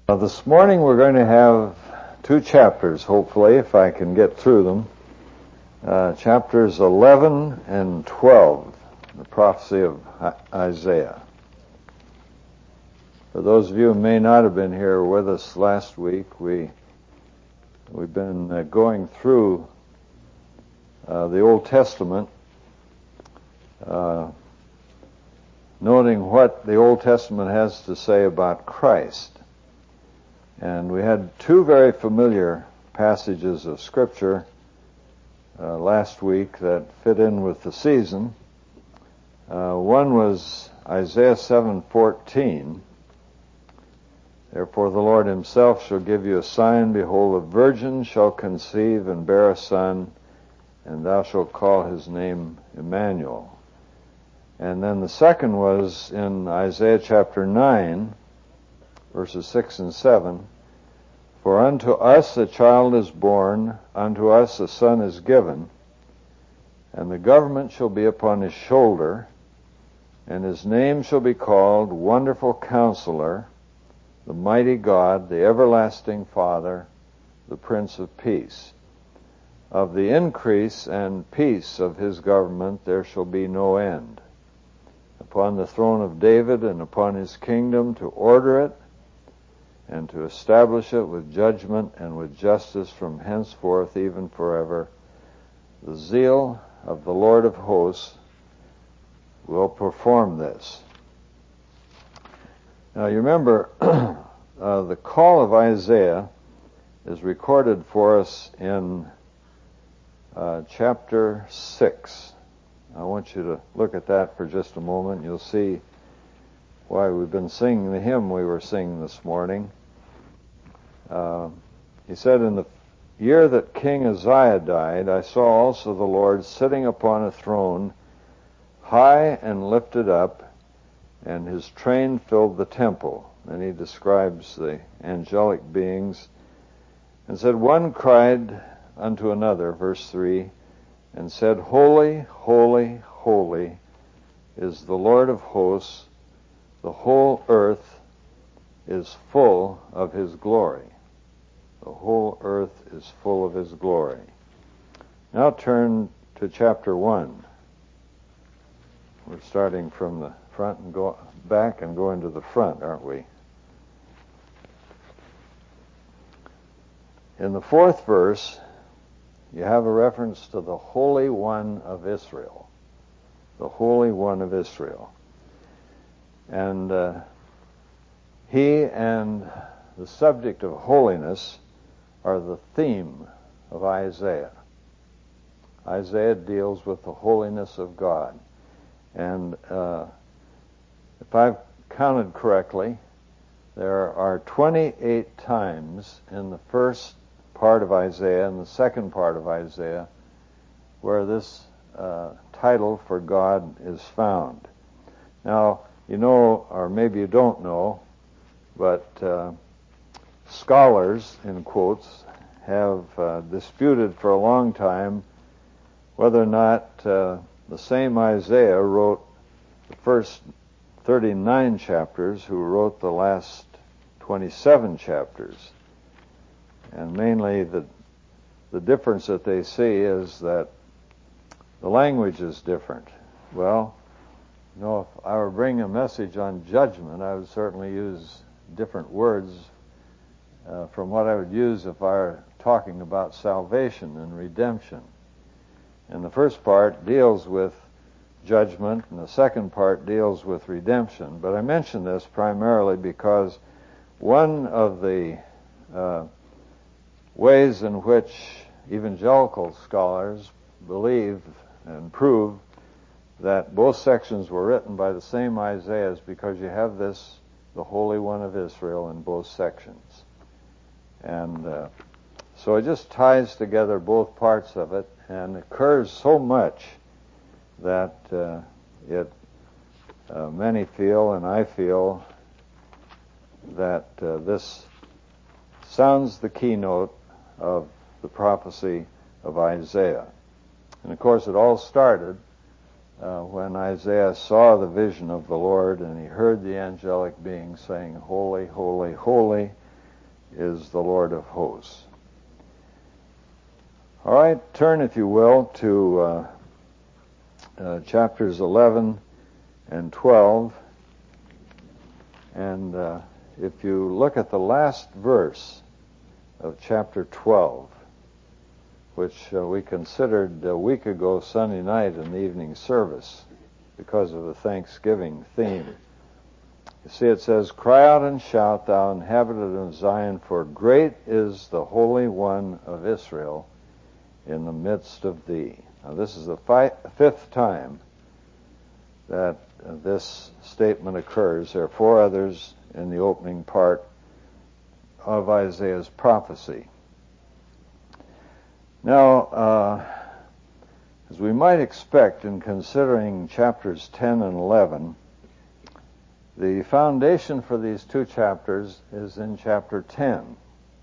This morning we're going to have two chapters, hopefully, if I can get through them. Chapters 11 and 12, the prophecy of Isaiah. For those of you who may not have been here with us last week, we've been going through the Old Testament, noting what the Old Testament has to say about Christ. And we had two very familiar passages of Scripture last week that fit in with the season. One was Isaiah 7:14. Therefore the Lord himself shall give you a sign. Behold, a virgin shall conceive and bear a son, and thou shalt call his name Emmanuel. And then the second was in Isaiah chapter 9, verses 6 and 7. For unto us a child is born, unto us a son is given, and the government shall be upon his shoulder, and his name shall be called Wonderful Counselor, the Mighty God, the Everlasting Father, the Prince of Peace. Of the increase and peace of his government there shall be no end, upon the throne of David and upon his kingdom, to order it and to establish it with judgment and with justice from henceforth even forever. The zeal of the Lord of hosts will perform this. Now you remember, the call of Isaiah is recorded for us in chapter 6. I want you to look at that for just a moment. You'll see why we've been singing the hymn we were singing this morning. He said, in the year that King Uzziah died, I saw also the Lord sitting upon a throne, high and lifted up, and his train filled the temple. And he describes the angelic beings, and said, one cried unto another, verse 3, and said, Holy, holy, holy is the Lord of hosts, the whole earth is full of his glory. The whole earth is full of his glory. Now turn to chapter 1. We're starting from the front and go back and going to the front, aren't we? In the 4th verse, you have a reference to the Holy One of Israel. The Holy One of Israel. And he and the subject of holiness are the theme of Isaiah. Isaiah deals with the holiness of God. And if I've counted correctly, there are 28 times in the first part of Isaiah and the second part of Isaiah where this title for God is found. Now, you know, or maybe you don't know, but scholars, in quotes, have disputed for a long time whether or not the same Isaiah wrote the first 39 chapters who wrote the last 27 chapters. And mainly the difference that they see is that the language is different. Well, you know, if I were bringing a message on judgment, I would certainly use different words from what I would use if I were talking about salvation and redemption. And the first part deals with judgment, and the second part deals with redemption. But I mention this primarily because one of the ways in which evangelical scholars believe and prove that both sections were written by the same Isaiah is because you have this, the Holy One of Israel, in both sections. And so it just ties together both parts of it, and occurs so much that many feel, and I feel, that this sounds the keynote of the prophecy of Isaiah. And of course it all started when Isaiah saw the vision of the Lord and he heard the angelic being saying, Holy, holy, holy is the Lord of hosts. All right, turn, if you will, to chapters 11 and 12. And if you look at the last verse of chapter 12, which we considered a week ago Sunday night in the evening service because of the Thanksgiving theme. You see, it says, "Cry out and shout, thou inhabitant of Zion, for great is the Holy One of Israel in the midst of thee." Now, this is the fifth time that this statement occurs. There are four others in the opening part of Isaiah's prophecy. Now, as we might expect in considering chapters 10 and 11, the foundation for these two chapters is in chapter 10.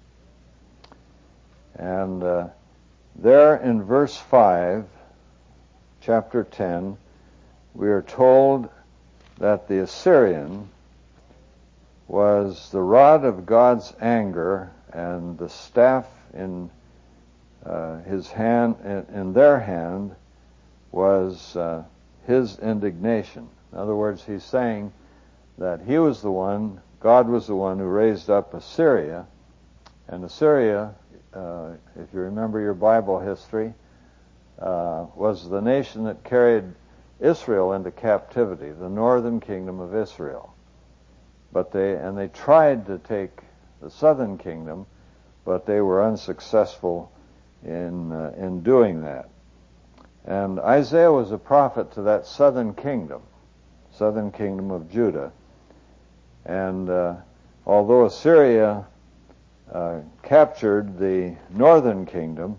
And there in verse 5, chapter 10, we are told that the Assyrian was the rod of God's anger, and the staff in his hand, in their hand, was his indignation. In other words, he's saying that he was the one, God was the one who raised up Assyria, and Assyria, if you remember your Bible history, was the nation that carried Israel into captivity, the northern kingdom of Israel. But they tried to take the southern kingdom, but they were unsuccessful in doing that. And Isaiah was a prophet to that southern kingdom of Judah. And although Assyria captured the northern kingdom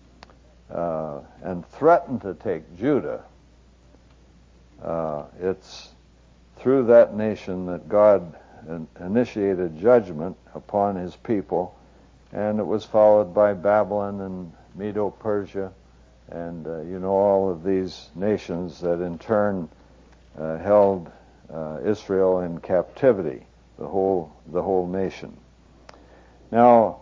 and threatened to take Judah, it's through that nation that God initiated judgment upon his people, and it was followed by Babylon and Medo-Persia, and all of these nations that in turn held Israel in captivity, the whole nation. Now,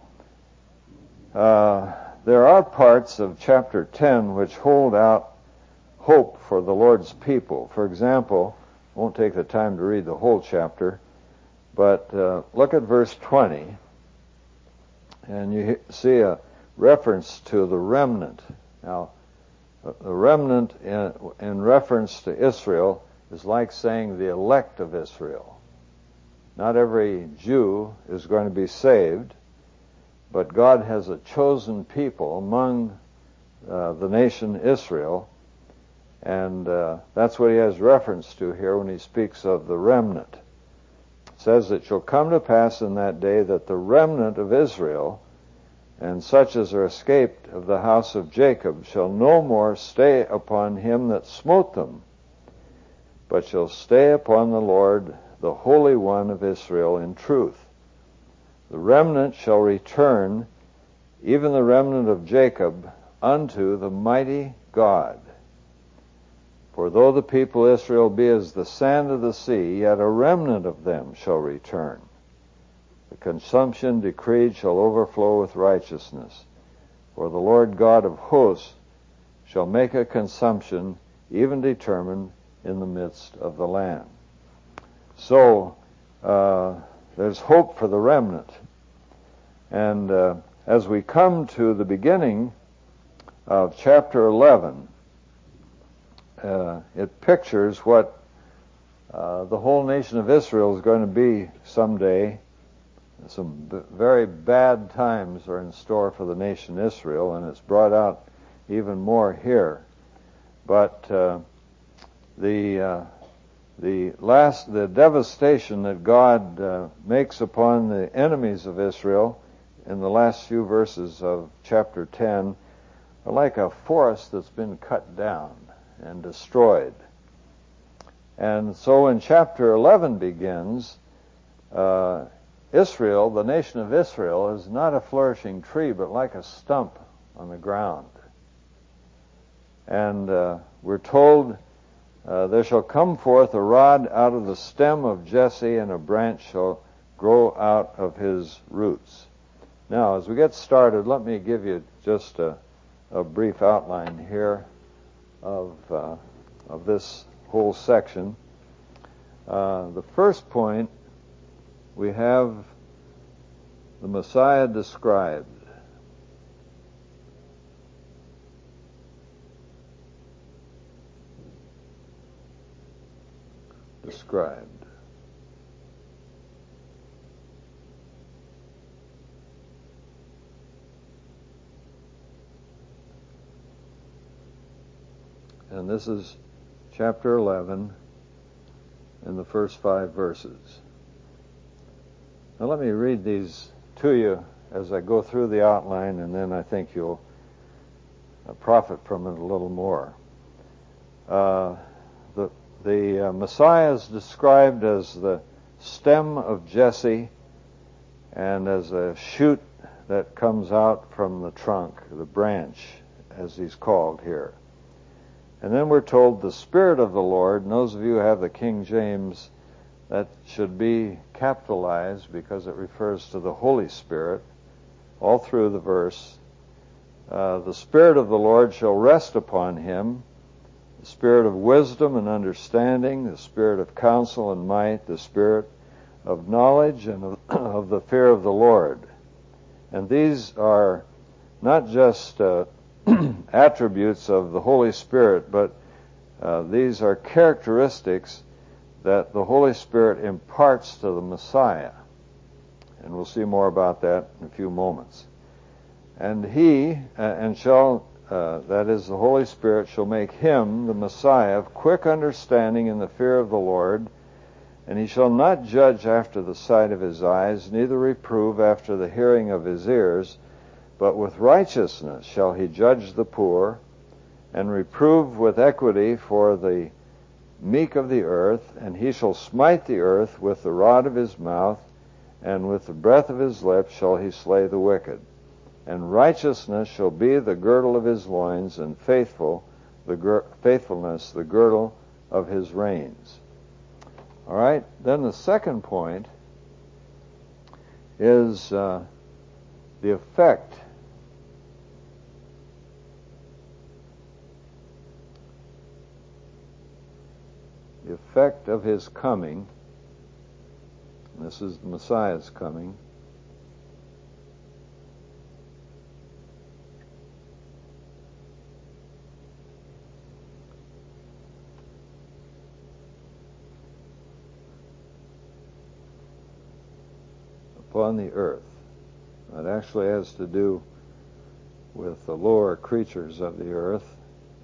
there are parts of chapter 10 which hold out hope for the Lord's people. For example, I won't take the time to read the whole chapter, but look at verse 20, and you see a reference to the remnant. Now, the remnant in reference to Israel is like saying the elect of Israel. Not every Jew is going to be saved, but God has a chosen people among the nation Israel, and that's what he has reference to here when he speaks of the remnant. It says, "It shall come to pass in that day that the remnant of Israel, and such as are escaped of the house of Jacob, shall no more stay upon him that smote them, but shall stay upon the Lord, the Holy One of Israel, in truth. The remnant shall return, even the remnant of Jacob, unto the mighty God. For though the people of Israel be as the sand of the sea, yet a remnant of them shall return. The consumption decreed shall overflow with righteousness. For the Lord God of hosts shall make a consumption, even determined, in the midst of the land." So, there's hope for the remnant. And as we come to the beginning of chapter 11, it pictures what the whole nation of Israel is going to be someday. Some very bad times are in store for the nation Israel, and it's brought out even more here. But the devastation that God makes upon the enemies of Israel in the last few verses of chapter 10 are like a forest that's been cut down and destroyed. And so when chapter 11 begins, Israel, the nation of Israel, is not a flourishing tree, but like a stump on the ground. And we're told, "There shall come forth a rod out of the stem of Jesse, and a branch shall grow out of his roots." Now, as we get started, let me give you just a brief outline here of this whole section. The first point, we have the Messiah described. And this is chapter 11 in the first 5 verses. Now let me read these to you as I go through the outline, and then I think you'll profit from it a little more. The Messiah is described as the stem of Jesse and as a shoot that comes out from the trunk, the branch, as he's called here. And then we're told the Spirit of the Lord, and those of you who have the King James, that should be capitalized because it refers to the Holy Spirit all through the verse. The Spirit of the Lord shall rest upon him, the Spirit of wisdom and understanding, the Spirit of counsel and might, the Spirit of knowledge and of the fear of the Lord. And these are not just attributes of the Holy Spirit, but these are characteristics that the Holy Spirit imparts to the Messiah. And we'll see more about that in a few moments. And that is, the Holy Spirit shall make him, the Messiah, of quick understanding in the fear of the Lord, and he shall not judge after the sight of his eyes, neither reprove after the hearing of his ears, but with righteousness shall he judge the poor, and reprove with equity for the meek of the earth, and he shall smite the earth with the rod of his mouth, and with the breath of his lips shall he slay the wicked. And righteousness shall be the girdle of his loins, and faithfulness the girdle of his reins. All right, then the second point is the effect of his coming. This is the Messiah's coming. Upon the earth. It actually has to do with the lower creatures of the earth.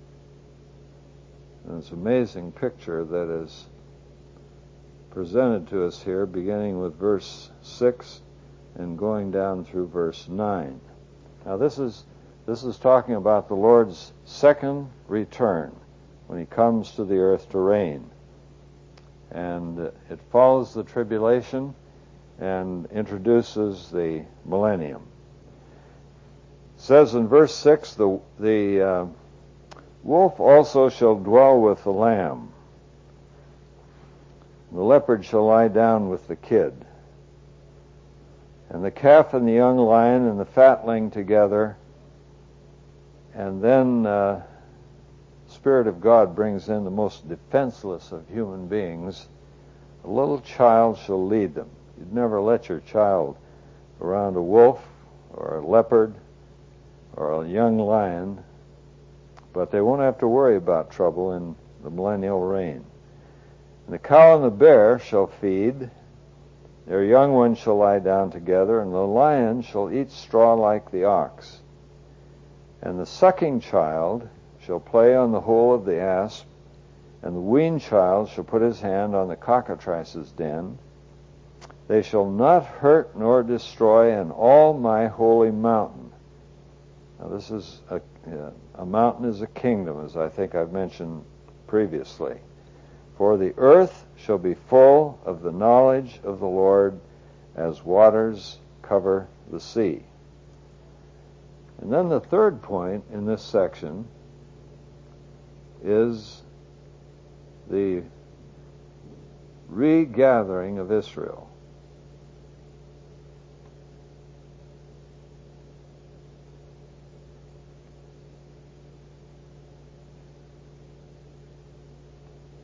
And it's an amazing picture that is presented to us here, beginning with verse 6 and going down through verse 9. Now this is talking about the Lord's second return, when he comes to the earth to reign. And it follows the tribulation and introduces the millennium. It says in verse 6, the wolf also shall dwell with the lamb. The leopard shall lie down with the kid. And the calf and the young lion and the fatling together. And then Spirit of God brings in the most defenseless of human beings. A little child shall lead them. You'd never let your child around a wolf or a leopard or a young lion, but they won't have to worry about trouble in the millennial reign. And the cow and the bear shall feed, their young ones shall lie down together, and the lion shall eat straw like the ox. And the sucking child shall play on the hole of the asp, and the weaned child shall put his hand on the cockatrice's den. They shall not hurt nor destroy in all my holy mountain. Now this is a mountain is a kingdom, as I think I've mentioned previously. For the earth shall be full of the knowledge of the Lord as waters cover the sea. And then the third point in this section is the regathering of Israel.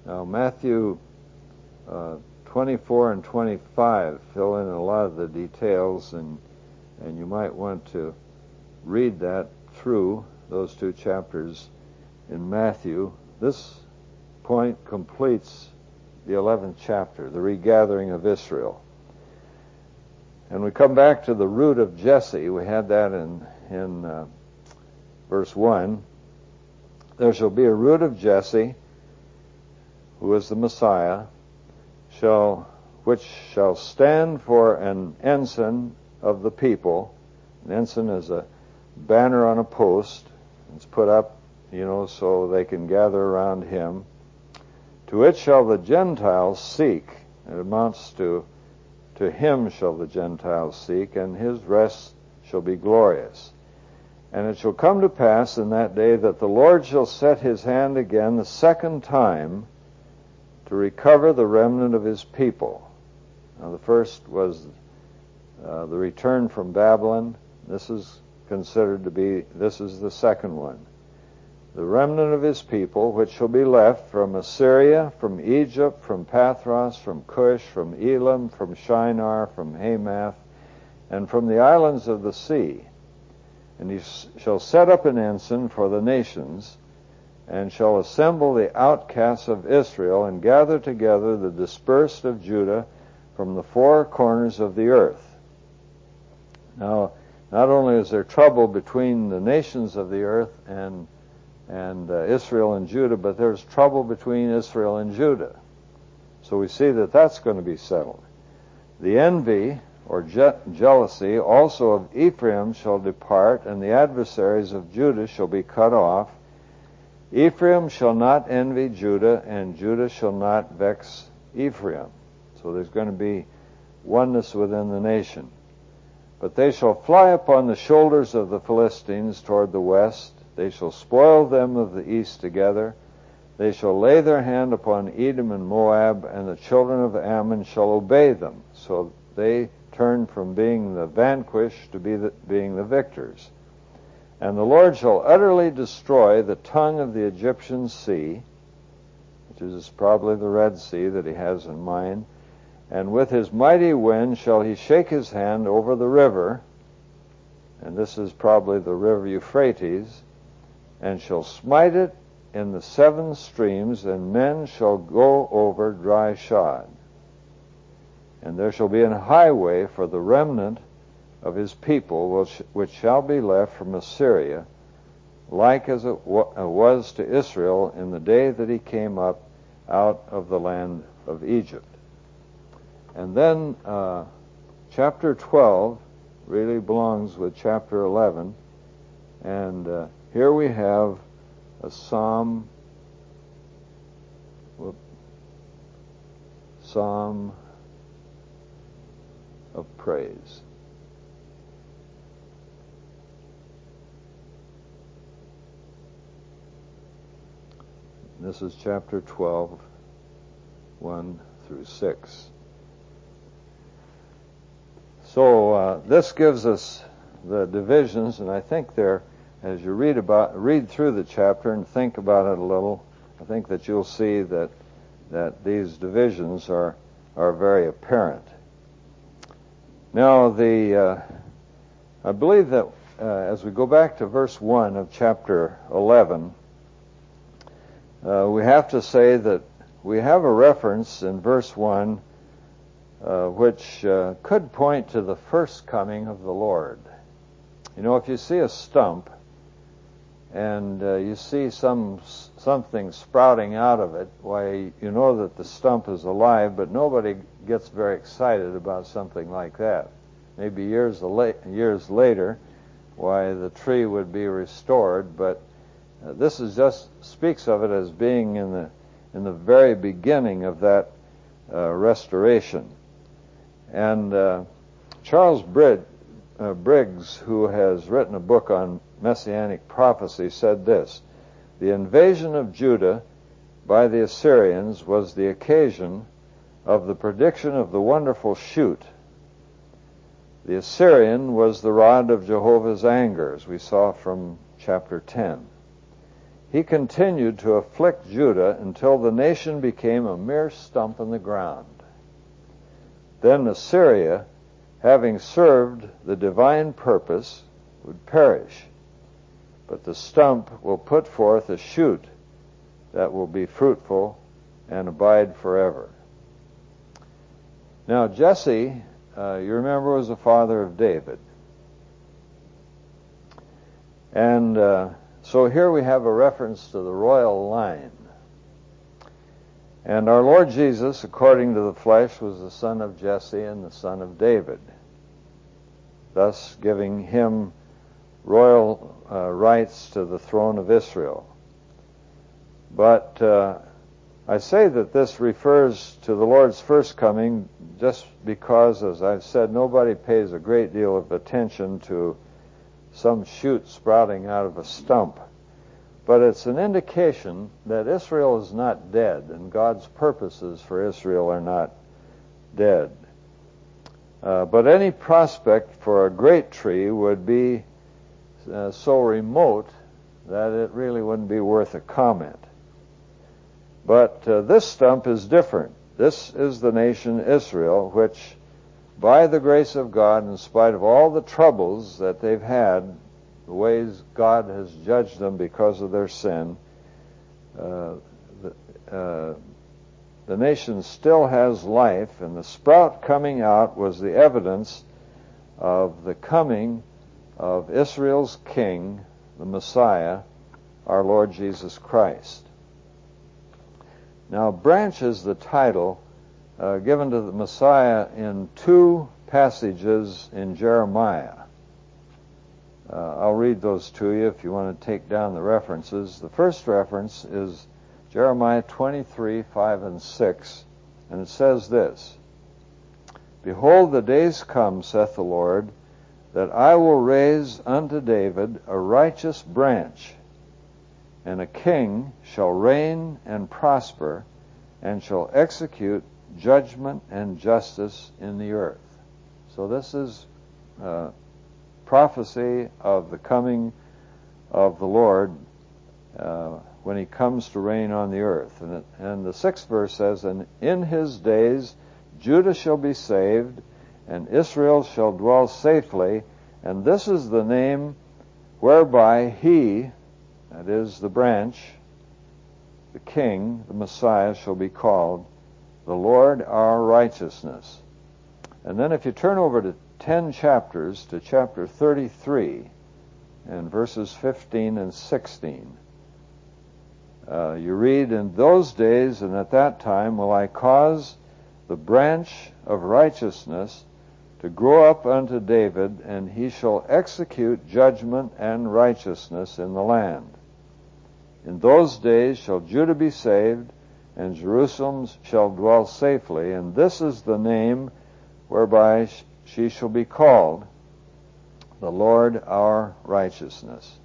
Now, Matthew 24 and 25 fill in a lot of the details, and you might want to read that through, those two chapters in Matthew. This point completes the 11th chapter, the regathering of Israel. And we come back to the root of Jesse. We had that in verse 1. There shall be a root of Jesse, who is the Messiah, which shall stand for an ensign of the people. An ensign is a banner on a post. It's put up, so they can gather around him. To it shall the Gentiles seek. It amounts to him shall the Gentiles seek, and his rest shall be glorious. And it shall come to pass in that day that the Lord shall set his hand again the second time to recover the remnant of his people. Now, the first was the return from Babylon. This is the second one. The remnant of his people, which shall be left from Assyria, from Egypt, from Pathros, from Cush, from Elam, from Shinar, from Hamath, and from the islands of the sea. And he shall set up an ensign for the nations, and shall assemble the outcasts of Israel, and gather together the dispersed of Judah from the four corners of the earth. Now, not only is there trouble between the nations of the earth and Israel and Judah, but there's trouble between Israel and Judah. So we see that that's going to be settled. The envy, or jealousy, also of Ephraim shall depart, and the adversaries of Judah shall be cut off. Ephraim shall not envy Judah, and Judah shall not vex Ephraim. So there's going to be oneness within the nation. But they shall fly upon the shoulders of the Philistines toward the west. They shall spoil them of the east together. They shall lay their hand upon Edom and Moab, and the children of Ammon shall obey them. So they turn from being the vanquished to being the victors. And the Lord shall utterly destroy the tongue of the Egyptian sea, which is probably the Red Sea that he has in mind. And with his mighty wind shall he shake his hand over the river, and this is probably the river Euphrates, and shall smite it in the seven streams, and men shall go over dry shod. And there shall be an highway for the remnant of his people, which shall be left from Assyria, like as it was to Israel in the day that he came up out of the land of Egypt. And then chapter 12 really belongs with chapter 11, and here we have a psalm of praise. This is chapter 12, 1 through 6. So this gives us the divisions, and I think as you read through the chapter and think about it a little, I think that you'll see that these divisions are very apparent. Now, I believe that as we go back to verse 1 of chapter 11, we have to say that we have a reference in verse 1 which could point to the first coming of the Lord. If you see a stump and you see something sprouting out of it, why, you know that the stump is alive, but nobody gets very excited about something like that. Maybe years later, why, the tree would be restored, but this is just speaks of it as being in the very beginning of that restoration. And Charles Briggs, who has written a book on Messianic prophecy, said this: the invasion of Judah by the Assyrians was the occasion of the prediction of the wonderful shoot. The Assyrian was the rod of Jehovah's anger, as we saw from chapter 10. he continued to afflict Judah until the nation became a mere stump in the ground. Then Assyria, having served the divine purpose, would perish. But the stump will put forth a shoot that will be fruitful and abide forever. Now Jesse, you remember, was the father of David. And so here we have a reference to the royal line. And our Lord Jesus, according to the flesh, was the son of Jesse and the son of David, thus giving him royal rights to the throne of Israel. But I say that this refers to the Lord's first coming just because, as I've said, nobody pays a great deal of attention to some shoot sprouting out of a stump. But it's an indication that Israel is not dead, and God's purposes for Israel are not dead. But any prospect for a great tree would be so remote that it really wouldn't be worth a comment. But this stump is different. This is the nation Israel, which, by the grace of God, in spite of all the troubles that they've had, the ways God has judged them because of their sin, the nation still has life, and the sprout coming out was the evidence of the coming of Israel's King, the Messiah, our Lord Jesus Christ. Now, branch is the title given to the Messiah in two passages in Jeremiah. I'll read those to you if you want to take down the references. The first reference is Jeremiah 23, 5 and 6, and it says this: Behold, the days come, saith the Lord, that I will raise unto David a righteous branch, and a king shall reign and prosper, and shall execute judgment and justice in the earth. So this is prophecy of the coming of the Lord when he comes to reign on the earth. And the sixth verse says, And in his days Judah shall be saved, and Israel shall dwell safely, and this is the name whereby he, that is the branch, the king, the Messiah, shall be called, the Lord our righteousness. And then if you turn over to 10 chapters, to chapter 33, and verses 15 and 16, you read, In those days and at that time will I cause the branch of righteousness to grow up unto David, and he shall execute judgment and righteousness in the land. In those days shall Judah be saved, and Jerusalem shall dwell safely, and this is the name whereby she shall be called, the Lord our righteousness.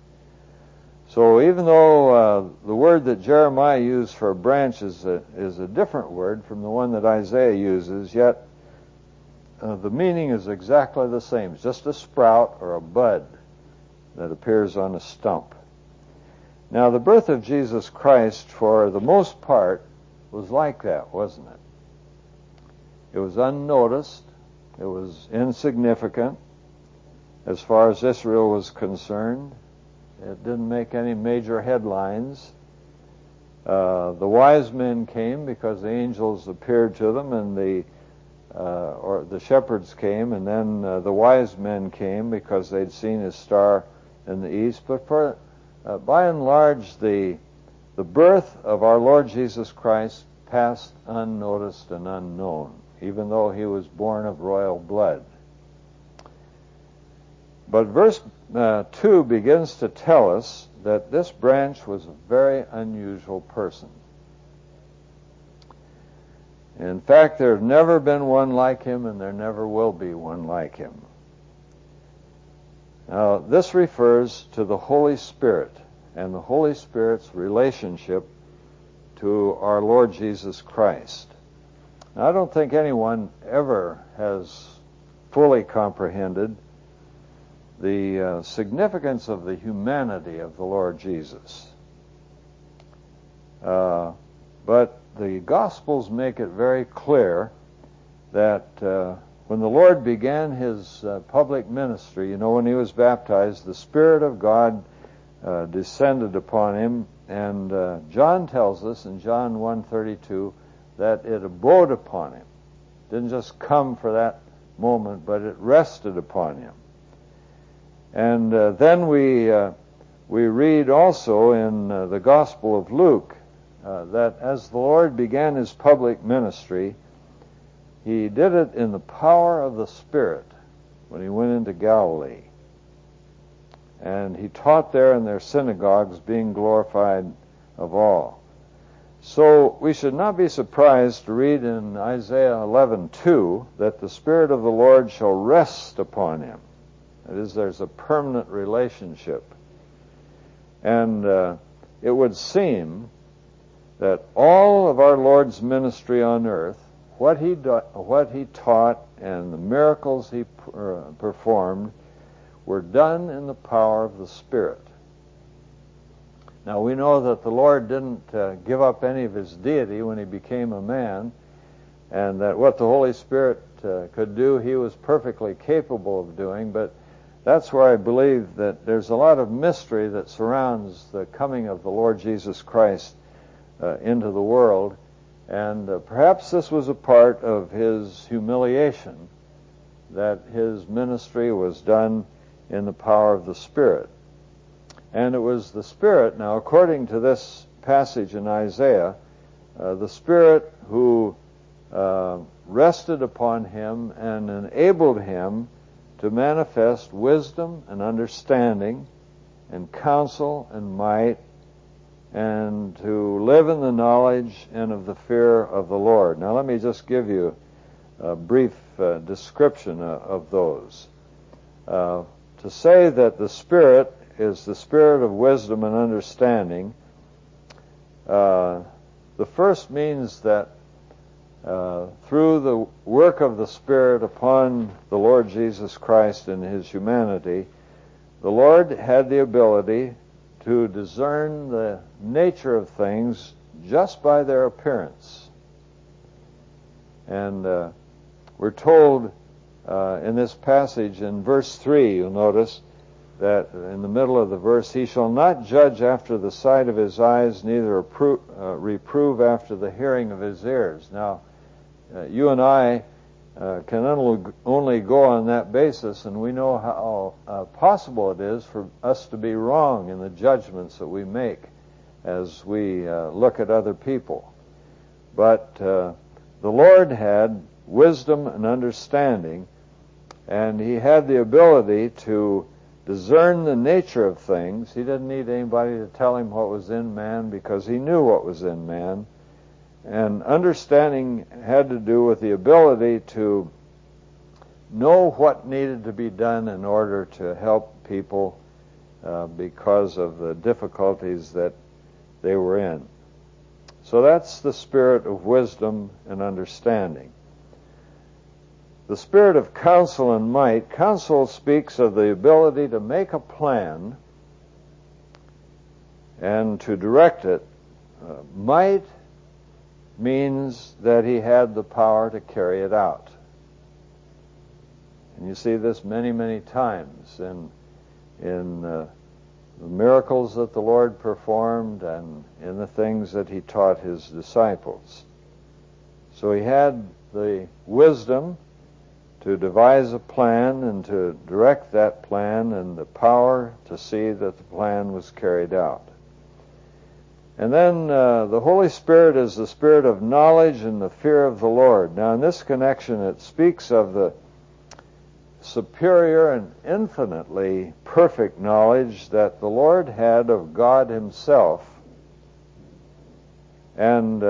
So even though the word that Jeremiah used for a branch is a different word from the one that Isaiah uses, yet the meaning is exactly the same. It's just a sprout or a bud that appears on a stump. Now, the birth of Jesus Christ, for the most part, was like that, wasn't it? It was unnoticed. It was insignificant as far as Israel was concerned. It didn't make any major headlines. The wise men came because the angels appeared to them, and the shepherds came, and then the wise men came because they'd seen his star in the east. But by and large, the birth of our Lord Jesus Christ passed unnoticed and unknown, even though he was born of royal blood. But verse 2 begins to tell us that this branch was a very unusual person. In fact, there's never been one like him, and there never will be one like him. Now, this refers to the Holy Spirit and the Holy Spirit's relationship to our Lord Jesus Christ. Now, I don't think anyone ever has fully comprehended the significance of the humanity of the Lord Jesus. But the Gospels make it very clear that when the Lord began his public ministry, when he was baptized, the Spirit of God descended upon him, and John tells us in John 1:32 that it abode upon him. It didn't just come for that moment, but it rested upon him. And then we read also in the Gospel of Luke that as the Lord began his public ministry, he did it in the power of the Spirit when he went into Galilee. And he taught there in their synagogues, being glorified of all. So we should not be surprised to read in Isaiah 11:2 that the Spirit of the Lord shall rest upon him. That is, there's a permanent relationship. And it would seem that all of our Lord's ministry on earth, what he taught and the miracles he performed, were done in the power of the Spirit. Now we know that the Lord didn't give up any of his deity when he became a man, and that what the Holy Spirit could do, he was perfectly capable of doing, but that's where I believe that there's a lot of mystery that surrounds the coming of the Lord Jesus Christ into the world, and perhaps this was a part of his humiliation, that his ministry was done in the power of the Spirit. And it was the Spirit, now according to this passage in Isaiah, the Spirit who rested upon him and enabled him to manifest wisdom and understanding and counsel and might, and to live in the knowledge and of the fear of the Lord. Now let me just give you a brief description of those. To say that the Spirit is the Spirit of wisdom and understanding, the first means that through the work of the Spirit upon the Lord Jesus Christ in his humanity, the Lord had the ability to discern the nature of things just by their appearance. And we're told in this passage in verse 3, you'll notice that in the middle of the verse, he shall not judge after the sight of his eyes, neither reprove after the hearing of his ears. Now, you and I can only go on that basis, and we know how possible it is for us to be wrong in the judgments that we make as we look at other people. But the Lord had wisdom and understanding, and he had the ability to discern the nature of things. He didn't need anybody to tell him what was in man, because he knew what was in man. And understanding had to do with the ability to know what needed to be done in order to help people because of the difficulties that they were in. So that's the Spirit of wisdom and understanding. The Spirit of counsel and might. Counsel speaks of the ability to make a plan and to direct it. Might means that he had the power to carry it out. And you see this many, many times in the miracles that the Lord performed and in the things that he taught his disciples. So he had the wisdom to devise a plan and to direct that plan, and the power to see that the plan was carried out. And then the Holy Spirit is the Spirit of knowledge and the fear of the Lord. Now in this connection it speaks of the superior and infinitely perfect knowledge that the Lord had of God himself. And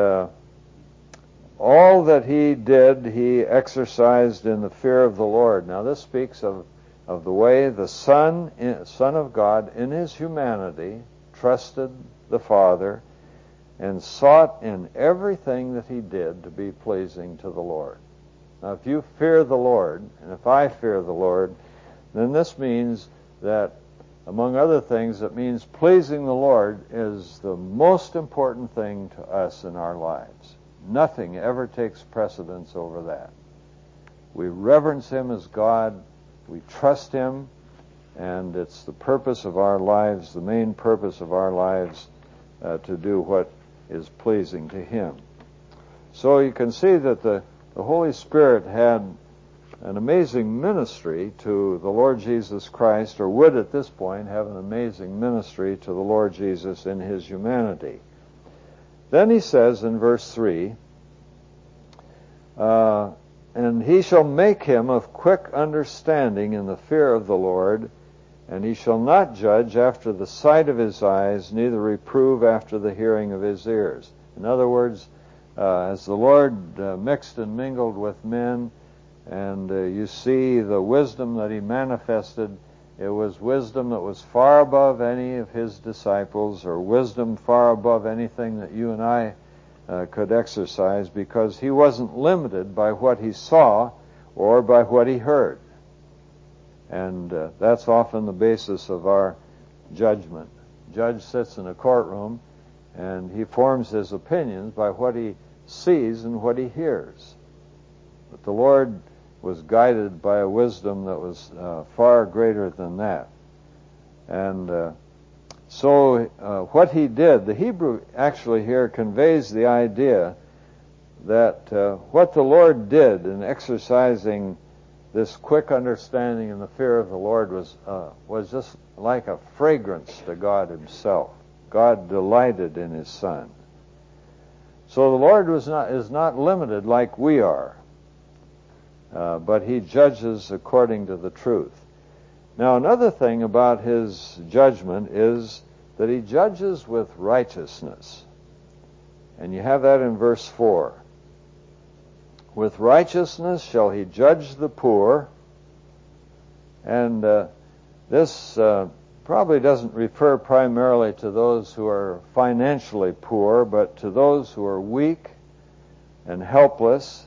all that he did, he exercised in the fear of the Lord. Now this speaks of the way the Son of God in his humanity trusted the Father and sought in everything that he did to be pleasing to the Lord. Now if you fear the Lord, and if I fear the Lord, then this means that among other things, it means pleasing the Lord is the most important thing to us in our lives. Nothing ever takes precedence over that. We reverence Him as God, we trust Him, and it's the purpose of our lives, the main purpose of our lives, to do what is pleasing to Him. So you can see that the Holy Spirit had an amazing ministry to the Lord Jesus Christ, or would at this point have an amazing ministry to the Lord Jesus in His humanity. Then he says in verse 3, and He shall make him of quick understanding in the fear of the Lord, and he shall not judge after the sight of his eyes, neither reprove after the hearing of his ears. In other words, as the Lord mixed and mingled with men, and you see the wisdom that He manifested, it was wisdom that was far above any of His disciples, or wisdom far above anything that you and I could exercise, because He wasn't limited by what He saw or by what He heard. And that's often the basis of our judgment. Judge sits in a courtroom and he forms his opinions by what he sees and what he hears. But the Lord was guided by a wisdom that was far greater than that. And so what He did, the Hebrew actually here conveys the idea that what the Lord did in exercising this quick understanding and the fear of the Lord was just like a fragrance to God Himself. God delighted in His Son. So the Lord is not limited like we are, but He judges according to the truth. Now, another thing about His judgment is that He judges with righteousness. And you have that in verse 4. With righteousness shall He judge the poor. And this probably doesn't refer primarily to those who are financially poor, but to those who are weak and helpless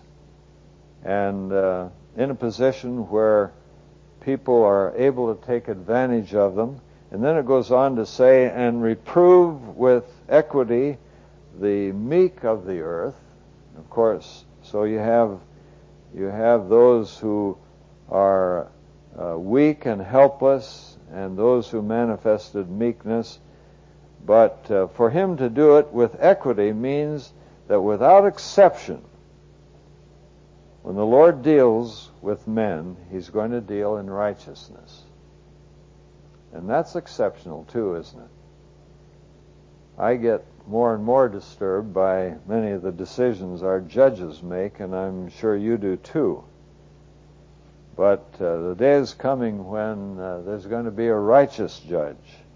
and in a position where people are able to take advantage of them. And then it goes on to say, and reprove with equity the meek of the earth. Of course, so you have those who are weak and helpless, and those who manifested meekness. But for Him to do it with equity means that without exception, when the Lord deals with men, He's going to deal in righteousness. And that's exceptional too, isn't it? I get more and more disturbed by many of the decisions our judges make, and I'm sure you do too. But the day is coming when there's going to be a righteous judge.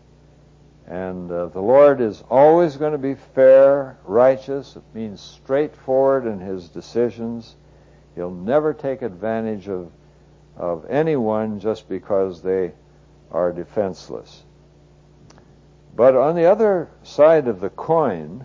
And the Lord is always going to be fair, righteous. It means straightforward in His decisions. He'll never take advantage of anyone just because they are defenseless. But on the other side of the coin,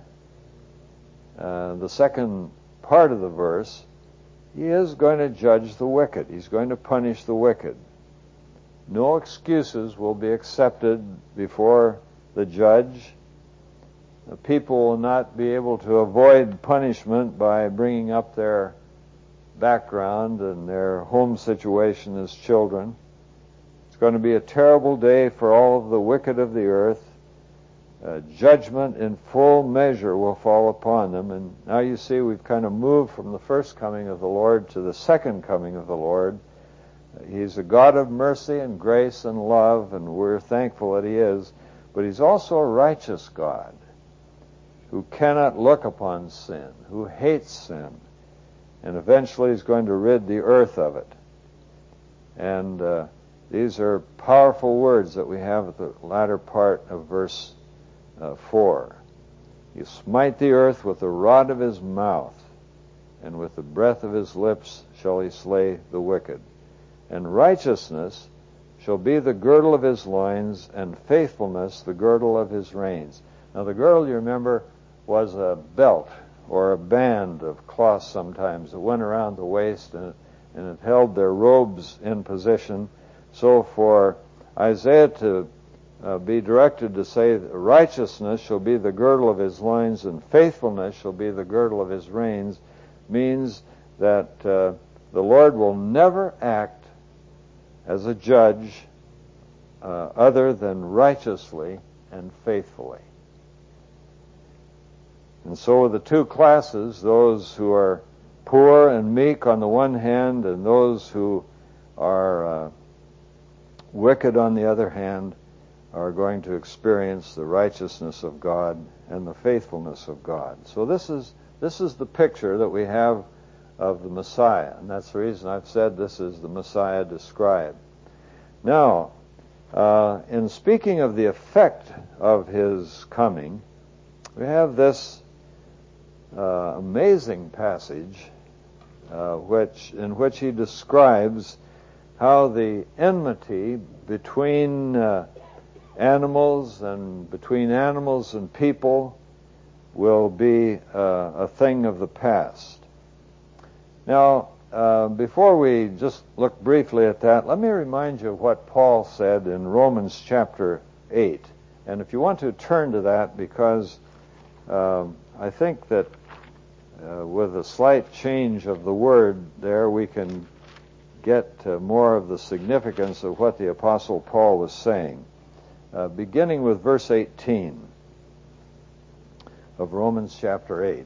the second part of the verse, He is going to judge the wicked. He's going to punish the wicked. No excuses will be accepted before the judge. The people will not be able to avoid punishment by bringing up their background and their home situation as children. It's going to be a terrible day for all of the wicked of the earth. Judgment in full measure will fall upon them. And now you see we've kind of moved from the first coming of the Lord to the second coming of the Lord. He's a God of mercy and grace and love, and we're thankful that He is. But He's also a righteous God who cannot look upon sin, who hates sin, and eventually He's going to rid the earth of it. And these are powerful words that we have at the latter part of verse 4. You smite the earth with the rod of His mouth, and with the breath of His lips shall He slay the wicked. And righteousness shall be the girdle of His loins, and faithfulness the girdle of His reins. Now the girdle, you remember, was a belt or a band of cloth sometimes that went around the waist, and it held their robes in position. So for Isaiah to be directed to say righteousness shall be the girdle of his loins and faithfulness shall be the girdle of his reins means that the Lord will never act as a judge other than righteously and faithfully. And so the two classes, those who are poor and meek on the one hand and those who are wicked on the other hand, are going to experience the righteousness of God and the faithfulness of God. So this is the picture that we have of the Messiah, and that's the reason I've said this is the Messiah described. Now, in speaking of the effect of his coming, we have this amazing passage in which he describes how the enmity between animals and people will be a thing of the past. Now, before we just look briefly at that, let me remind you of what Paul said in Romans chapter 8. And if you want to turn to that, because I think that with a slight change of the word there, we can get more of the significance of what the Apostle Paul was saying. Beginning with verse 18 of Romans chapter 8.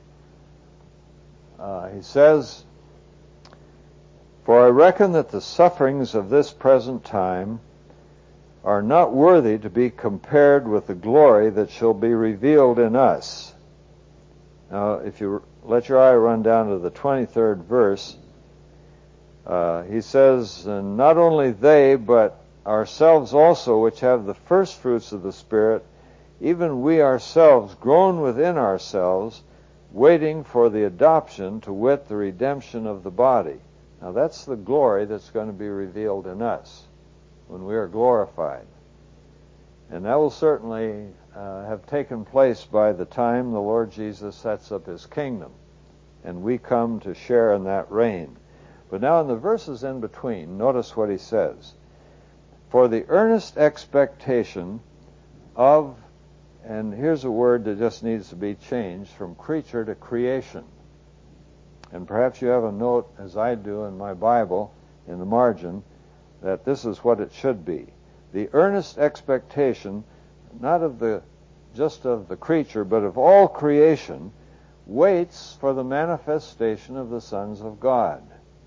He says, "For I reckon that the sufferings of this present time are not worthy to be compared with the glory that shall be revealed in us." Now, if you let your eye run down to the 23rd verse, he says, "And not only they, but ourselves also, which have the first fruits of the Spirit, even we ourselves groan within ourselves, waiting for the adoption, to wit, the redemption of the body." Now that's the glory that's going to be revealed in us when we are glorified. And that will certainly have taken place by the time the Lord Jesus sets up his kingdom, and we come to share in that reign. But now in the verses in between, notice what he says. "For the earnest expectation of," and here's a word that just needs to be changed from creature to creation. And perhaps you have a note, as I do in my Bible, in the margin, that this is what it should be. The earnest expectation, not just of the creature, but of all creation, waits for the manifestation of the sons of God.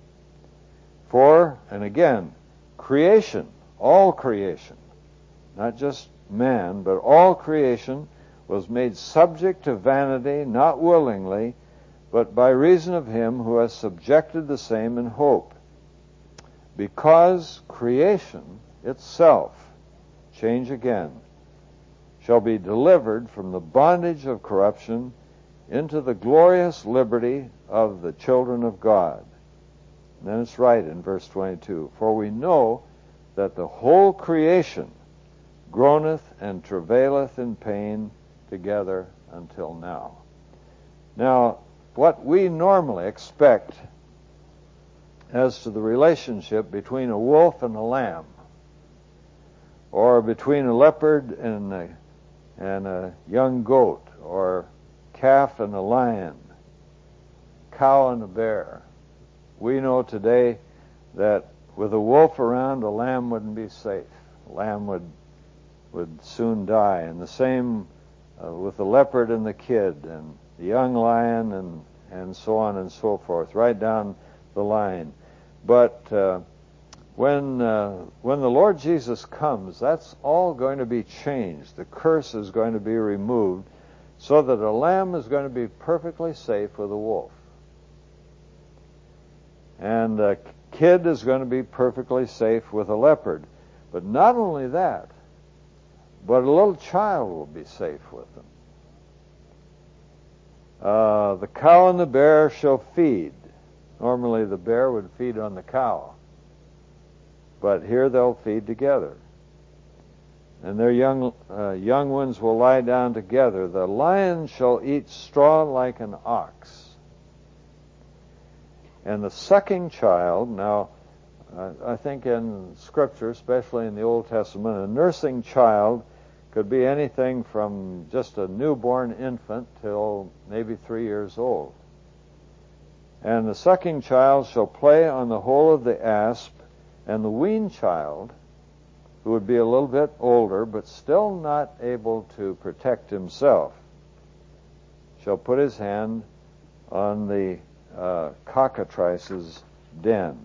For, and again, creation, all creation, not just man, but all creation was made subject to vanity, not willingly, but by reason of him who has subjected the same in hope. Because creation itself, change again, shall be delivered from the bondage of corruption into the glorious liberty of the children of God. And then it's right in verse 22. "For we know that the whole creation groaneth and travaileth in pain together until now." Now, what we normally expect as to the relationship between a wolf and a lamb, or between a leopard and a young goat, or calf and a lion, cow and a bear, we know today that with a wolf around, a lamb wouldn't be safe. A lamb would soon die. And the same with the leopard and the kid, and the young lion, and so on and so forth, right down the line. But when the Lord Jesus comes, that's all going to be changed. The curse is going to be removed, so that a lamb is going to be perfectly safe with a wolf. And a kid is going to be perfectly safe with a leopard. But not only that, but a little child will be safe with them. The cow and the bear shall feed. Normally the bear would feed on the cow, but here they'll feed together. And their young ones will lie down together. The lion shall eat straw like an ox. And the sucking child, now I think in Scripture, especially in the Old Testament, a nursing child could be anything from just a newborn infant till maybe 3 years old. And the sucking child shall play on the hole of the asp, and the weaned child, who would be a little bit older but still not able to protect himself, shall put his hand on the cockatrice's den.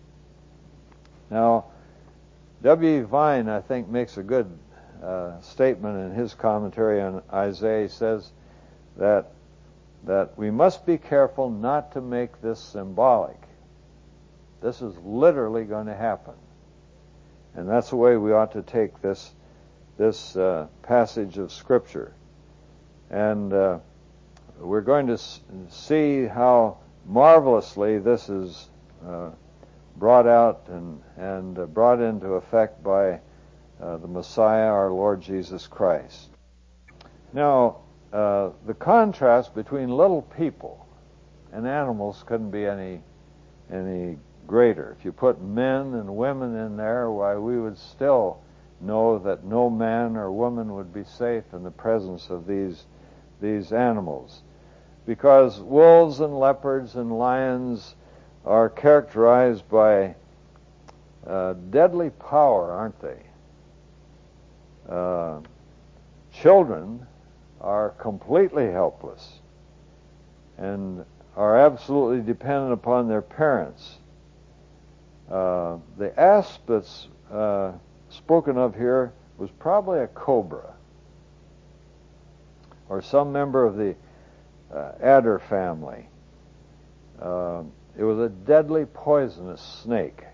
Now, W. E. Vine, I think, makes a good statement in his commentary on Isaiah. He says that we must be careful not to make this symbolic. This is literally going to happen. And that's the way we ought to take this passage of Scripture. And we're going to see how marvelously this is brought out and brought into effect by the Messiah, our Lord Jesus Christ. Now, the contrast between little people and animals couldn't be any greater. If you put men and women in there, why, we would still know that no man or woman would be safe in the presence of these animals. Because wolves and leopards and lions are characterized by deadly power, aren't they? Children are completely helpless and are absolutely dependent upon their parents. The asp that's spoken of here was probably a cobra or some member of the adder family. It was a deadly poisonous snake.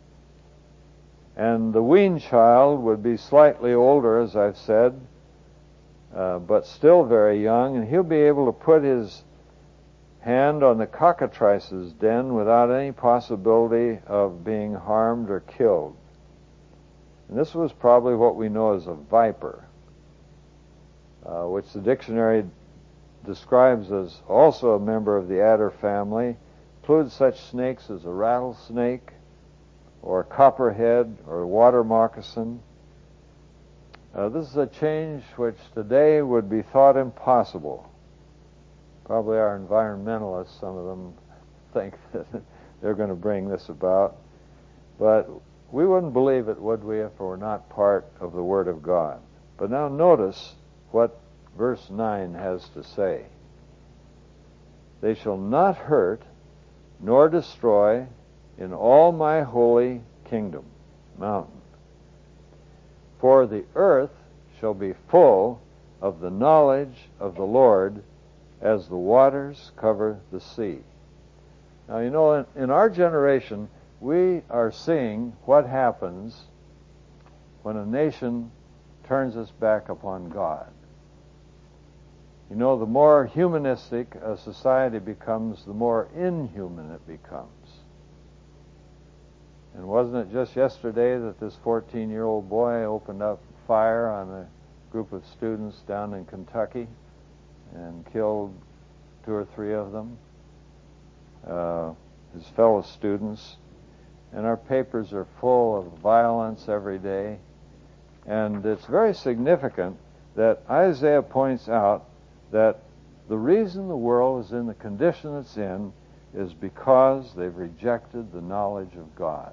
And the weaned child would be slightly older, as I've said, but still very young, and he'll be able to put his hand on the cockatrice's den without any possibility of being harmed or killed. And this was probably what we know as a viper, which the dictionary describes as also a member of the adder family. Includes such snakes as a rattlesnake or a copperhead or a water moccasin. This is a change which today would be thought impossible. Probably our environmentalists, some of them, think that they're going to bring this about. But we wouldn't believe it, would we, if it were not part of the Word of God. But now notice what verse 9 has to say. They shall not hurt nor destroy in all my holy kingdom, mountain. For the earth shall be full of the knowledge of the Lord as the waters cover the sea. Now, you know, in our generation, we are seeing what happens when a nation turns its back upon God. You know, the more humanistic a society becomes, the more inhuman it becomes. And wasn't it just yesterday that this 14-year-old boy opened up fire on a group of students down in Kentucky and killed 2 or 3 of them, his fellow students? And our papers are full of violence every day. And it's very significant that Isaiah points out that the reason the world is in the condition it's in is because they've rejected the knowledge of God.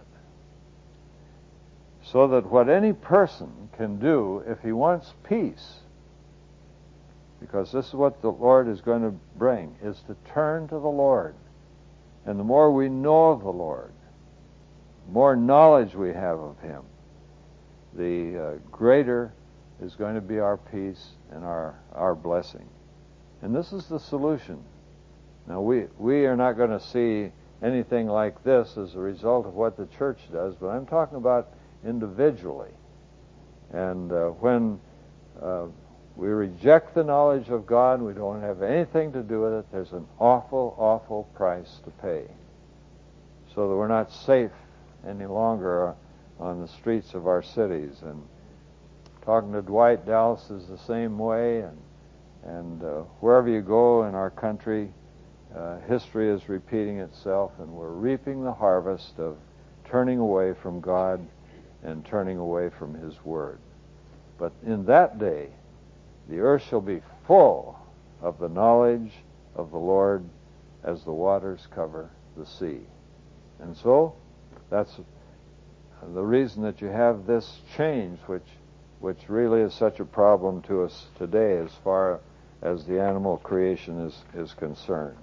So that what any person can do if he wants peace, because this is what the Lord is going to bring, is to turn to the Lord. And the more we know of the Lord, the more knowledge we have of Him, the greater is going to be our peace and our blessing. And this is the solution. Now, we are not going to see anything like this as a result of what the church does, but I'm talking about individually. And when we reject the knowledge of God, we don't have anything to do with it, there's an awful, awful price to pay. So that we're not safe any longer on the streets of our cities. And talking to Dwight, Dallas is the same way, and wherever you go in our country, history is repeating itself, and we're reaping the harvest of turning away from God and turning away from His Word. But in that day, the earth shall be full of the knowledge of the Lord as the waters cover the sea. And so, that's the reason that you have this change, which really is such a problem to us today as far as the animal creation is concerned.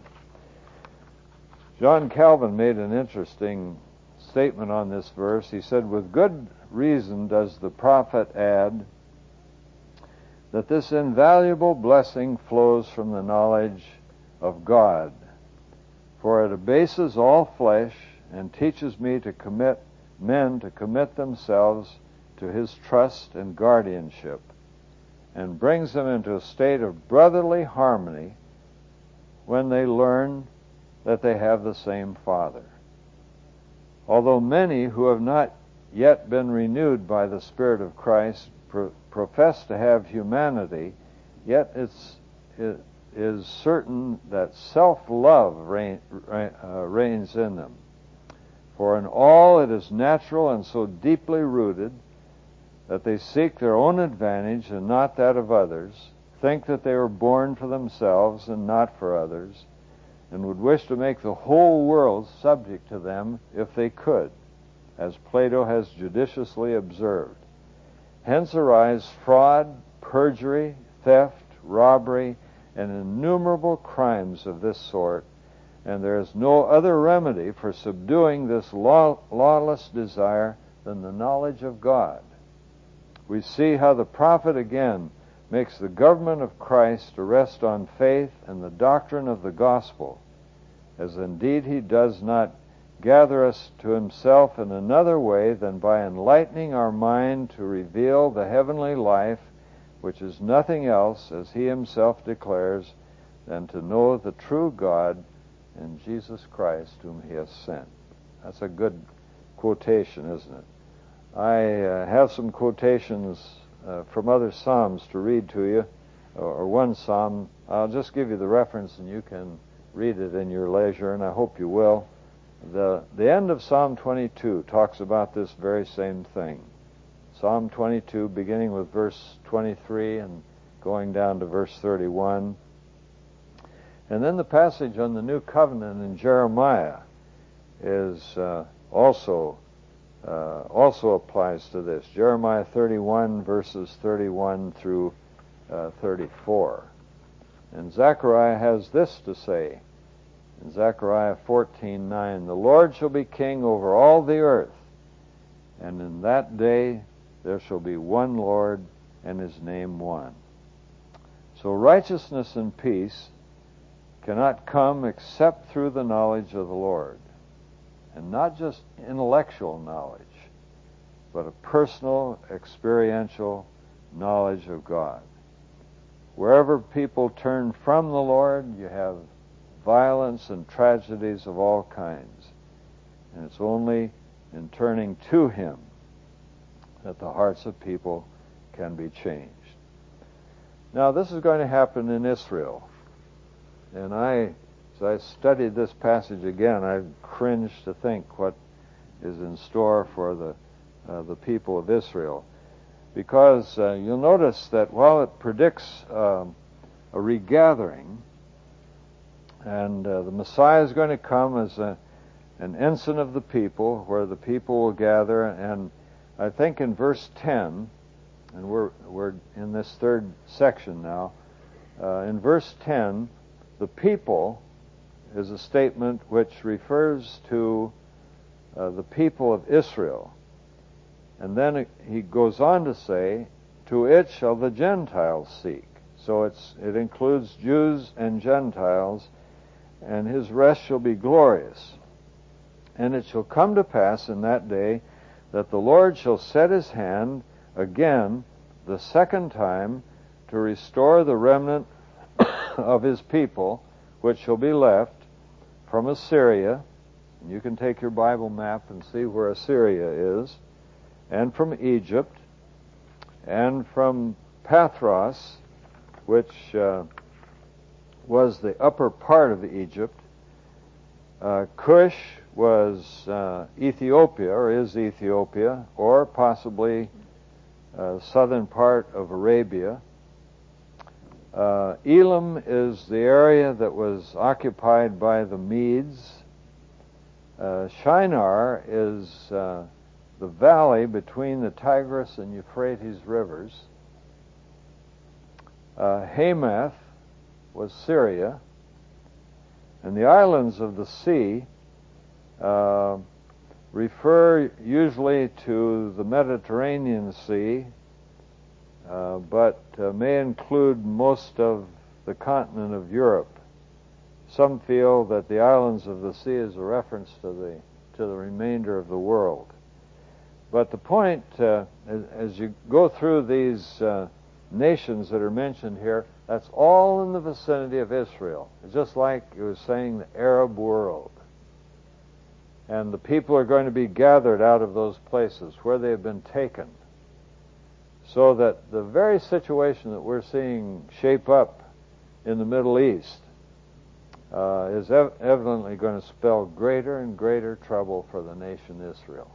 John Calvin made an interesting statement on this verse. He said, "With good reason does the prophet add that this invaluable blessing flows from the knowledge of God, for it abases all flesh and teaches men to commit themselves to His trust and guardianship, and brings them into a state of brotherly harmony when they learn that they have the same Father. Although many who have not yet been renewed by the Spirit of Christ profess to have humanity, yet it is certain that self-love reigns in them. For in all it is natural and so deeply rooted that they seek their own advantage and not that of others, think that they were born for themselves and not for others, and would wish to make the whole world subject to them if they could, as Plato has judiciously observed. Hence arise fraud, perjury, theft, robbery, and innumerable crimes of this sort, and there is no other remedy for subduing this lawless desire than the knowledge of God." We see how the prophet again makes the government of Christ to rest on faith and the doctrine of the gospel, as indeed He does not gather us to Himself in another way than by enlightening our mind to reveal the heavenly life, which is nothing else, as He Himself declares, than to know the true God and Jesus Christ whom He has sent. That's a good quotation, isn't it? I have some quotations from other Psalms to read to you, or one Psalm. I'll just give you the reference and you can read it in your leisure, and I hope you will. The end of Psalm 22 talks about this very same thing. Psalm 22, beginning with verse 23 and going down to verse 31. And then the passage on the New Covenant in Jeremiah is also applies to this. Jeremiah 31, verses 31 through 34. And Zechariah has this to say in Zechariah 14:9, "The Lord shall be king over all the earth, and in that day there shall be one Lord, and His name one." So righteousness and peace cannot come except through the knowledge of the Lord. And not just intellectual knowledge, but a personal, experiential knowledge of God. Wherever people turn from the Lord, you have violence and tragedies of all kinds. And it's only in turning to Him that the hearts of people can be changed. Now, this is going to happen in Israel. And as I studied this passage again, I cringed to think what is in store for the people of Israel. Because you'll notice that while it predicts a regathering, and the Messiah is going to come as an ensign of the people, where the people will gather, and I think in verse 10, and we're in this third section now, in verse 10, the people is a statement which refers to the people of Israel. And then he goes on to say, "To it shall the Gentiles seek." So it includes Jews and Gentiles, and His rest shall be glorious. "And it shall come to pass in that day that the Lord shall set His hand again the second time to restore the remnant of His people, which shall be left from Assyria." And you can take your Bible map and see where Assyria is, and from Egypt, and from Pathros, which was the upper part of Egypt, Cush was Ethiopia, or is Ethiopia, or possibly southern part of Arabia. Elam is the area that was occupied by the Medes. Shinar is the valley between the Tigris and Euphrates rivers. Hamath was Syria. And the islands of the sea refer usually to the Mediterranean Sea, but may include most of the continent of Europe. Some feel that the islands of the sea is a reference to the remainder of the world. But the point, as you go through these nations that are mentioned here, that's all in the vicinity of Israel. It's just like it was saying the Arab world. And the people are going to be gathered out of those places where they have been taken. So that the very situation that we're seeing shape up in the Middle East is evidently going to spell greater and greater trouble for the nation Israel.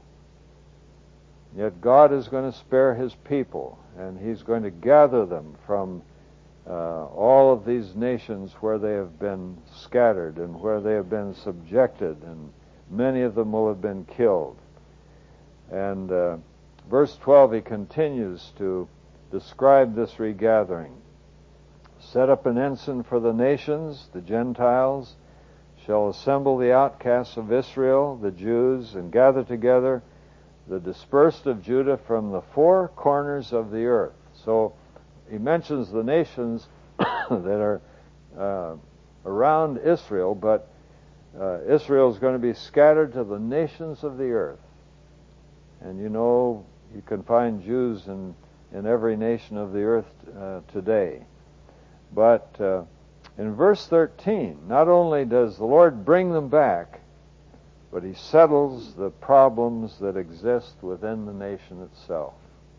Yet God is going to spare His people, and He's going to gather them from all of these nations where they have been scattered and where they have been subjected, and many of them will have been killed. And verse 12, he continues to describe this regathering. Set up an ensign for the nations, the Gentiles shall assemble the outcasts of Israel, the Jews, and gather together the dispersed of Judah from the four corners of the earth. So he mentions the nations that are around Israel, but Israel is going to be scattered to the nations of the earth. And you know, you can find Jews in every nation of the earth today. But in verse 13, not only does the Lord bring them back, but He settles the problems that exist within the nation itself.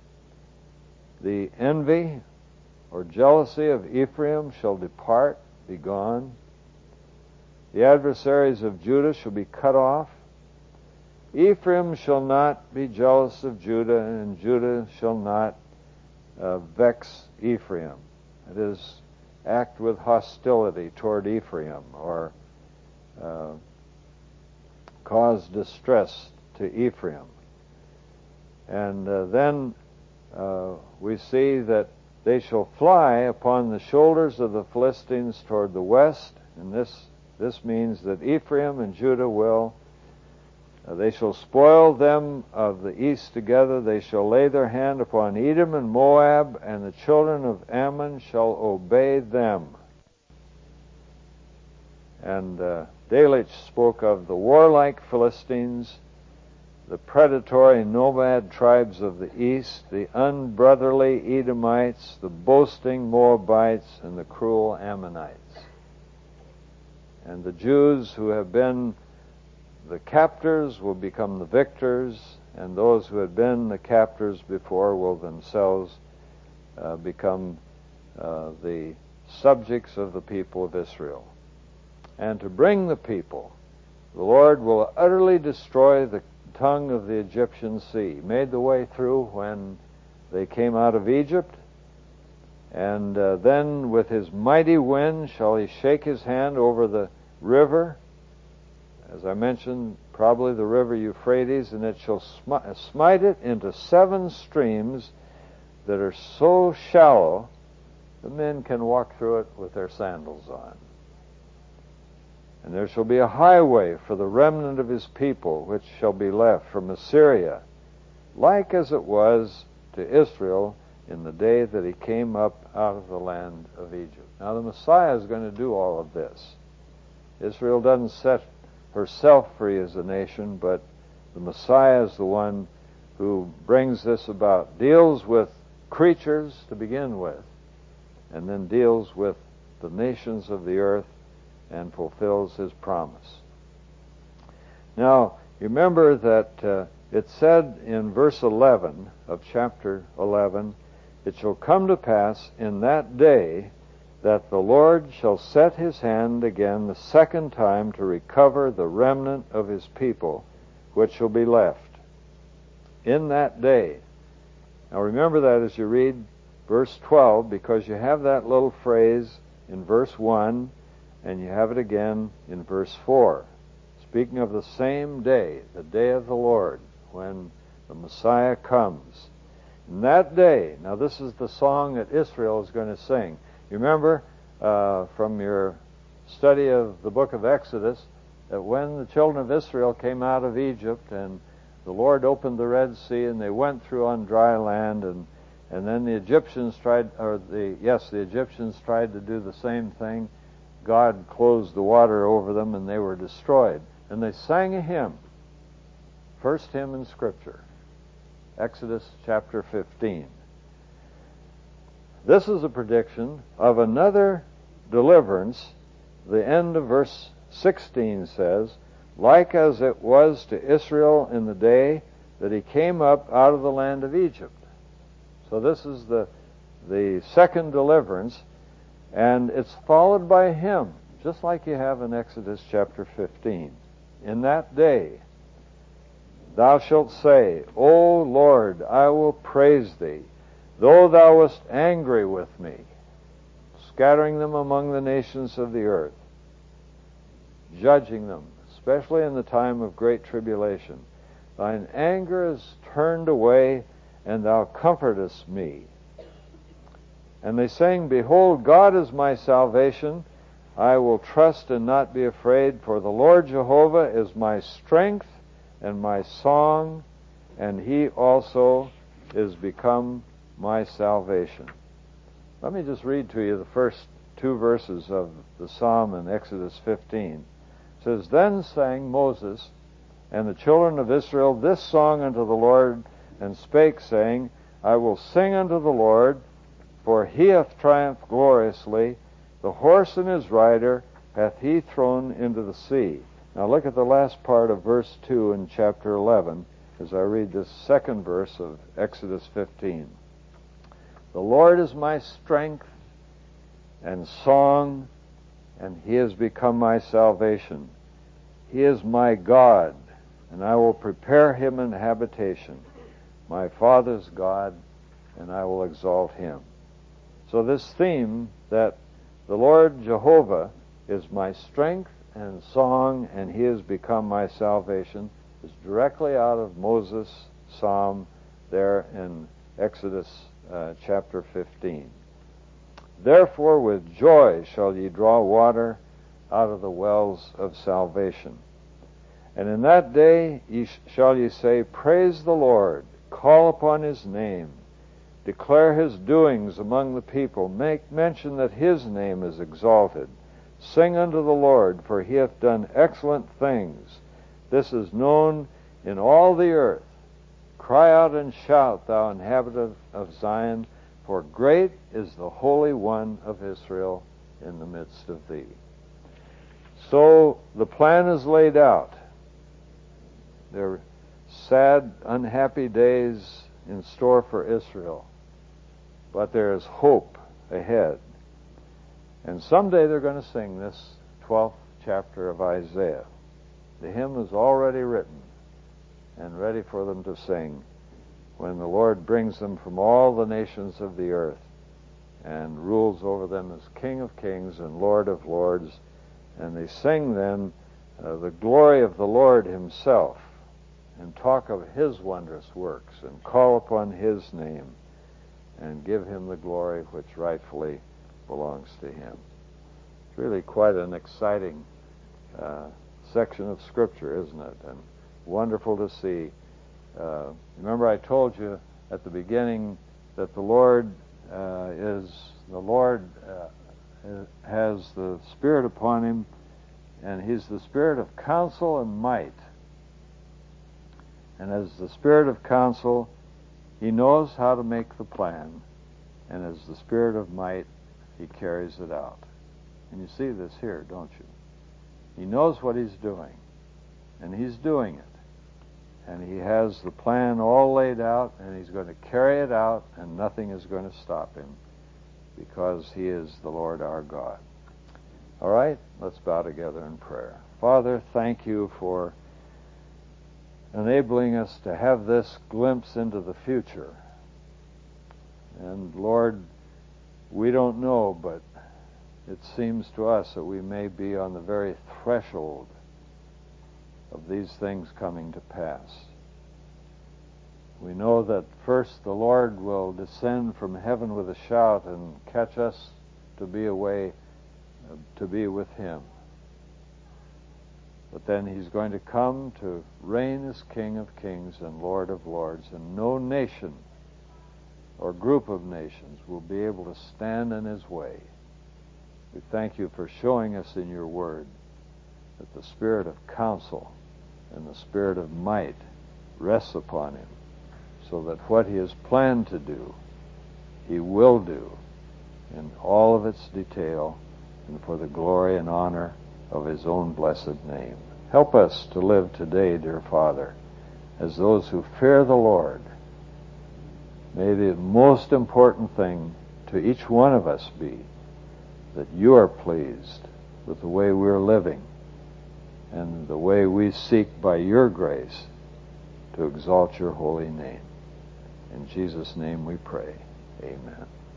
The envy or jealousy of Ephraim shall depart, be gone. The adversaries of Judah shall be cut off. Ephraim shall not be jealous of Judah, and Judah shall not vex Ephraim. It is, act with hostility toward Ephraim, or cause distress to Ephraim. And then we see that they shall fly upon the shoulders of the Philistines toward the west, and this means that Ephraim and Judah will, they shall spoil them of the east together. They shall lay their hand upon Edom and Moab, and the children of Ammon shall obey them. And Delitzsch spoke of the warlike Philistines, the predatory nomad tribes of the east, the unbrotherly Edomites, the boasting Moabites, and the cruel Ammonites. And the Jews who have been the captors will become the victors, and those who had been the captors before will themselves become the subjects of the people of Israel. And to bring the people, the Lord will utterly destroy the tongue of the Egyptian sea. He made the way through when they came out of Egypt, and then with His mighty wind shall He shake His hand over the river, as I mentioned, probably the river Euphrates, and it shall smite it into 7 streams that are so shallow the men can walk through it with their sandals on. And there shall be a highway for the remnant of His people, which shall be left from Assyria, like as it was to Israel in the day that he came up out of the land of Egypt. Now the Messiah is going to do all of this. Israel doesn't set herself free as a nation, but the Messiah is the one who brings this about, deals with creatures to begin with, and then deals with the nations of the earth and fulfills His promise. Now, you remember that it said in verse 11 of chapter 11, "It shall come to pass in that day that the Lord shall set his hand again the second time to recover the remnant of his people, which shall be left in that day. Now remember that as you read verse 12, because you have that little phrase in verse 1, and you have it again in verse 4. Speaking of the same day, the day of the Lord, when the Messiah comes. In that day, now this is the song that Israel is going to sing. You remember from your study of the book of Exodus that when the children of Israel came out of Egypt and the Lord opened the Red Sea and they went through on dry land, and then the Egyptians the Egyptians tried to do the same thing. God closed the water over them and they were destroyed. And they sang a hymn, first hymn in Scripture, Exodus chapter 15. This is a prediction of another deliverance. The end of verse 16 says, like as it was to Israel in the day that he came up out of the land of Egypt. So this is the second deliverance, and it's followed by a hymn, just like you have in Exodus chapter 15. In that day, thou shalt say, O Lord, I will praise thee, though thou wast angry with me, scattering them among the nations of the earth, judging them, especially in the time of great tribulation. Thine anger is turned away, and thou comfortest me. And they sang, behold, God is my salvation. I will trust and not be afraid, for the Lord Jehovah is my strength and my song, and he also is become my salvation. Let me just read to you the first two verses of the psalm in Exodus 15. It says, then sang Moses and the children of Israel this song unto the Lord, and spake, saying, I will sing unto the Lord, for he hath triumphed gloriously. The horse and his rider hath he thrown into the sea. Now look at the last part of verse 2 in chapter 11 as I read this second verse of Exodus 15. The Lord is my strength and song, and he has become my salvation. He is my God, and I will prepare him an habitation, my father's God, and I will exalt him. So this theme that the Lord Jehovah is my strength and song, and he has become my salvation, is directly out of Moses' psalm there in Exodus chapter 15. Therefore with joy shall ye draw water out of the wells of salvation. And in that day shall ye say, praise the Lord, call upon his name, declare his doings among the people, make mention that his name is exalted. Sing unto the Lord, for he hath done excellent things. This is known in all the earth. Cry out and shout, thou inhabitant of Zion, for great is the Holy One of Israel in the midst of thee. So the plan is laid out. There are sad, unhappy days in store for Israel, but there is hope ahead. And someday they're going to sing this 12th chapter of Isaiah. The hymn is already written and ready for them to sing when the Lord brings them from all the nations of the earth and rules over them as King of kings and Lord of lords. And they sing then the glory of the Lord himself, and talk of his wondrous works, and call upon his name, and give him the glory which rightfully belongs to him. It's really quite an exciting section of Scripture, isn't it? And wonderful to see. Remember I told you at the beginning that the Lord has the Spirit upon him, and he's the Spirit of counsel and might. And as the Spirit of counsel, he knows how to make the plan, and as the Spirit of might, he carries it out. And you see this here, don't you? He knows what he's doing, and he's doing it. And he has the plan all laid out, and he's going to carry it out, and nothing is going to stop him. because He is the Lord our God. All right, let's bow together in prayer. Father, thank you for enabling us to have this glimpse into the future. And Lord, we don't know, but it seems to us that we may be on the very threshold of these things coming to pass. We know that first the Lord will descend from heaven with a shout and catch us to be away, to be with Him. But then He's going to come to reign as King of Kings and Lord of Lords, and no nation or group of nations will be able to stand in His way. We thank you for showing us in your word that the spirit of counsel and the spirit of might rests upon Him, so that what He has planned to do, He will do in all of its detail and for the glory and honor of His own blessed name. Help us to live today, dear Father, as those who fear the Lord. May the most important thing to each one of us be that you are pleased with the way we're living and the way we seek by your grace to exalt your holy name. In Jesus' name we pray. Amen.